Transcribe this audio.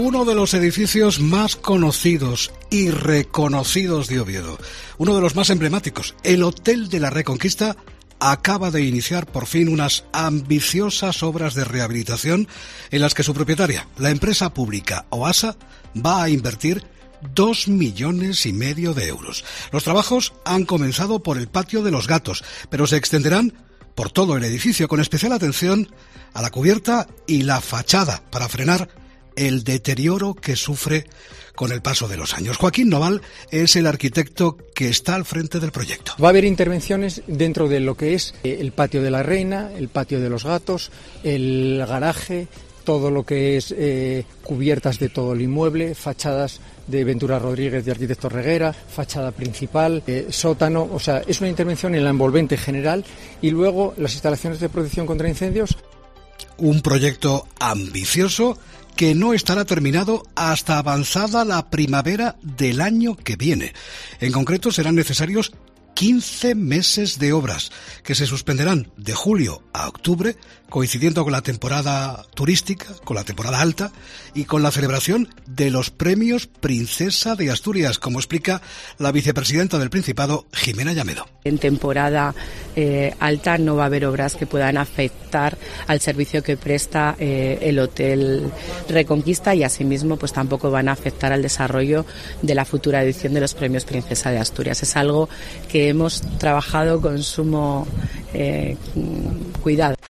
Uno de los edificios más conocidos y reconocidos de Oviedo, uno de los más emblemáticos, el Hotel de la Reconquista, acaba de iniciar por fin unas ambiciosas obras de rehabilitación en las que su propietaria, la empresa pública OASA, va a invertir 2,5 millones de euros. Los trabajos han comenzado por el patio de los gatos, pero se extenderán por todo el edificio, con especial atención a la cubierta y la fachada para frenar el deterioro que sufre con el paso de los años. Joaquín Noval es el arquitecto que está al frente del proyecto. Va a haber intervenciones dentro de lo que es el patio de la reina, el patio de los gatos, el garaje, todo lo que es cubiertas de todo el inmueble, fachadas de Ventura Rodríguez de Arquitecto Reguera, fachada principal, sótano, o sea, es una intervención en la envolvente general y luego las instalaciones de protección contra incendios. Un proyecto ambicioso que no estará terminado hasta avanzada la primavera del año que viene. En concreto serán necesarios 15 meses de obras que se suspenderán de julio a octubre, coincidiendo con la temporada turística, con la temporada alta y con la celebración de los premios Princesa de Asturias, como explica la vicepresidenta del Principado, Jimena Llamedo. En temporada alta no va a haber obras que puedan afectar al servicio que presta el Hotel Reconquista y asimismo pues tampoco van a afectar al desarrollo de la futura edición de los premios Princesa de Asturias. Es algo que hemos trabajado con sumo cuidado.